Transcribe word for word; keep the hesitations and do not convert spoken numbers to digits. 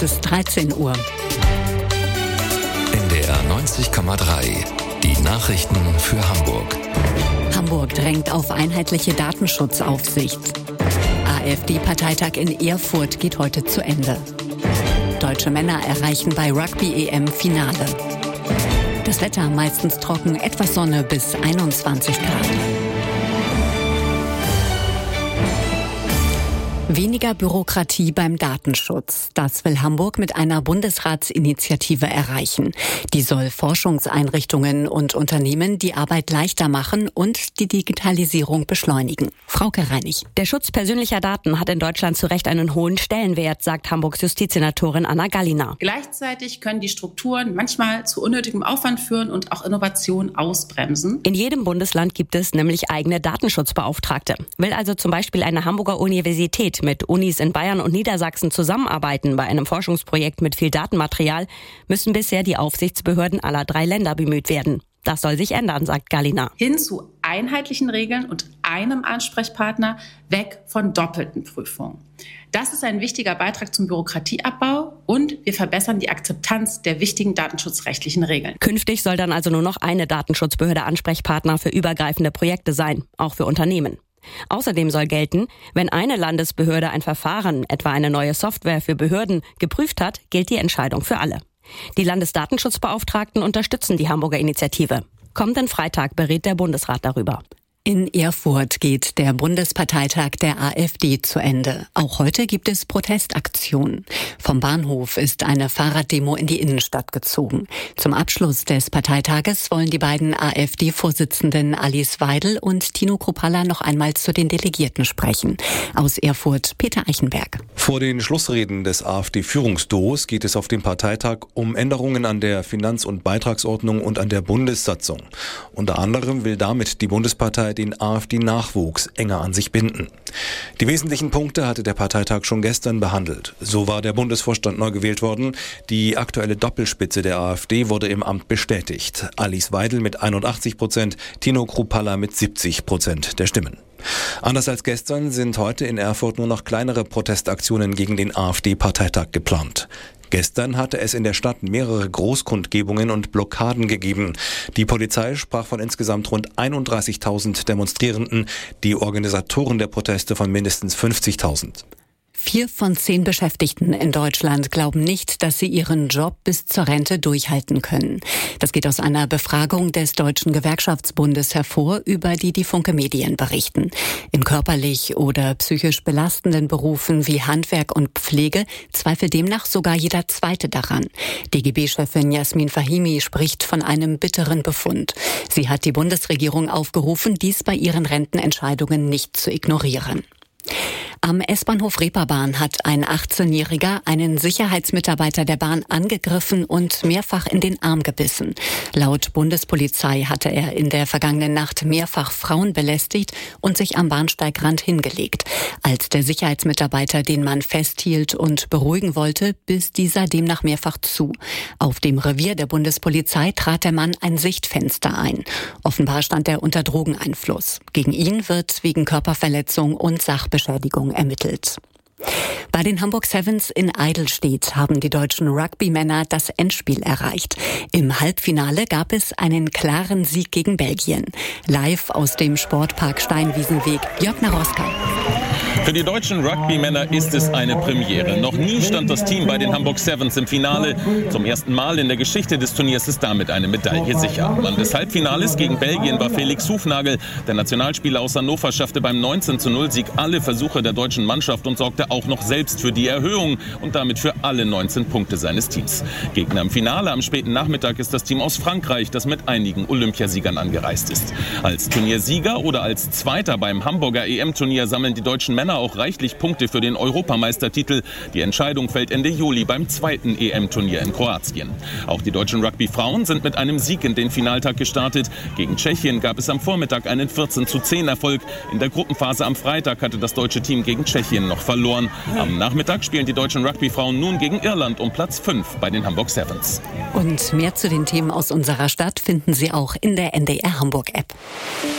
Es ist dreizehn Uhr. N D R neunzig Komma drei. Die Nachrichten für Hamburg. Hamburg drängt auf einheitliche Datenschutzaufsicht. A f D-Parteitag in Erfurt geht heute zu Ende. Deutsche Männer erreichen bei Rugby-E M-Finale. Das Wetter meistens trocken, etwas Sonne bis einundzwanzig Grad. Weniger Bürokratie beim Datenschutz. Das will Hamburg mit einer Bundesratsinitiative erreichen. Die soll Forschungseinrichtungen und Unternehmen die Arbeit leichter machen und die Digitalisierung beschleunigen. Frauke Reinig. Der Schutz persönlicher Daten hat in Deutschland zu Recht einen hohen Stellenwert, sagt Hamburgs Justizsenatorin Anna Gallina. Gleichzeitig können die Strukturen manchmal zu unnötigem Aufwand führen und auch Innovation ausbremsen. In jedem Bundesland gibt es nämlich eigene Datenschutzbeauftragte. Will also zum Beispiel eine Hamburger Universität mit Unis in Bayern und Niedersachsen zusammenarbeiten bei einem Forschungsprojekt mit viel Datenmaterial, müssen bisher die Aufsichtsbehörden aller drei Länder bemüht werden. Das soll sich ändern, sagt Gallina. Hin zu einheitlichen Regeln und einem Ansprechpartner, weg von doppelten Prüfungen. Das ist ein wichtiger Beitrag zum Bürokratieabbau und wir verbessern die Akzeptanz der wichtigen datenschutzrechtlichen Regeln. Künftig soll dann also nur noch eine Datenschutzbehörde Ansprechpartner für übergreifende Projekte sein, auch für Unternehmen. Außerdem soll gelten, wenn eine Landesbehörde ein Verfahren, etwa eine neue Software für Behörden, geprüft hat, gilt die Entscheidung für alle. Die Landesdatenschutzbeauftragten unterstützen die Hamburger Initiative. Kommenden Freitag berät der Bundesrat darüber. In Erfurt geht der Bundesparteitag der A f D zu Ende. Auch heute gibt es Protestaktionen. Vom Bahnhof ist eine Fahrraddemo in die Innenstadt gezogen. Zum Abschluss des Parteitages wollen die beiden A f D-Vorsitzenden Alice Weidel und Tino Kruppalla noch einmal zu den Delegierten sprechen. Aus Erfurt Peter Eichenberg. Vor den Schlussreden des A f D-Führungsduos geht es auf dem Parteitag um Änderungen an der Finanz- und Beitragsordnung und an der Bundessatzung. Unter anderem will damit die Bundespartei den A f D-Nachwuchs enger an sich binden. Die wesentlichen Punkte hatte der Parteitag schon gestern behandelt. So war der Bundesvorstand neu gewählt worden. Die aktuelle Doppelspitze der A f D wurde im Amt bestätigt. Alice Weidel mit einundachtzig Prozent, Tino Kruppalla mit siebzig Prozent der Stimmen. Anders als gestern sind heute in Erfurt nur noch kleinere Protestaktionen gegen den A f D-Parteitag geplant. Gestern hatte es in der Stadt mehrere Großkundgebungen und Blockaden gegeben. Die Polizei sprach von insgesamt rund einunddreißigtausend Demonstrierenden, die Organisatoren der Proteste von mindestens fünfzigtausend. Vier von zehn Beschäftigten in Deutschland glauben nicht, dass sie ihren Job bis zur Rente durchhalten können. Das geht aus einer Befragung des Deutschen Gewerkschaftsbundes hervor, über die die Funke Medien berichten. In körperlich oder psychisch belastenden Berufen wie Handwerk und Pflege zweifelt demnach sogar jeder Zweite daran. D G B-Chefin Jasmin Fahimi spricht von einem bitteren Befund. Sie hat die Bundesregierung aufgerufen, dies bei ihren Rentenentscheidungen nicht zu ignorieren. Am S-Bahnhof Reeperbahn hat ein achtzehnjähriger einen Sicherheitsmitarbeiter der Bahn angegriffen und mehrfach in den Arm gebissen. Laut Bundespolizei hatte er in der vergangenen Nacht mehrfach Frauen belästigt und sich am Bahnsteigrand hingelegt. Als der Sicherheitsmitarbeiter den Mann festhielt und beruhigen wollte, biss dieser demnach mehrfach zu. Auf dem Revier der Bundespolizei trat der Mann ein Sichtfenster ein. Offenbar stand er unter Drogeneinfluss. Gegen ihn wird wegen Körperverletzung und Sachbeschädigung ermittelt. Bei den Hamburg Sevens in Eidelstedt haben die deutschen Rugby-Männer das Endspiel erreicht. Im Halbfinale gab es einen klaren Sieg gegen Belgien. Live aus dem Sportpark Steinwiesenweg, Jörg Naroska. Für die deutschen Rugby-Männer ist es eine Premiere. Noch nie stand das Team bei den Hamburg Sevens im Finale. Zum ersten Mal in der Geschichte des Turniers ist damit eine Medaille sicher. Mann des Halbfinales gegen Belgien war Felix Hufnagel. Der Nationalspieler aus Hannover schaffte beim neunzehn zu null Sieg alle Versuche der deutschen Mannschaft und sorgte auch noch selbst für die Erhöhung und damit für alle neunzehn Punkte seines Teams. Gegner im Finale am späten Nachmittag ist das Team aus Frankreich, das mit einigen Olympiasiegern angereist ist. Als Turniersieger oder als Zweiter beim Hamburger E M-Turnier sammeln die deutschen Männer auch reichlich Punkte für den Europameistertitel. Die Entscheidung fällt Ende Juli beim zweiten E M-Turnier in Kroatien. Auch die deutschen Rugby-Frauen sind mit einem Sieg in den Finaltag gestartet. Gegen Tschechien gab es am Vormittag einen vierzehn zu zehn Erfolg. In der Gruppenphase am Freitag hatte das deutsche Team gegen Tschechien noch verloren. Am Nachmittag spielen die deutschen Rugby-Frauen nun gegen Irland um Platz fünf bei den Hamburg Sevens. Und mehr zu den Themen aus unserer Stadt finden Sie auch in der N D R Hamburg App.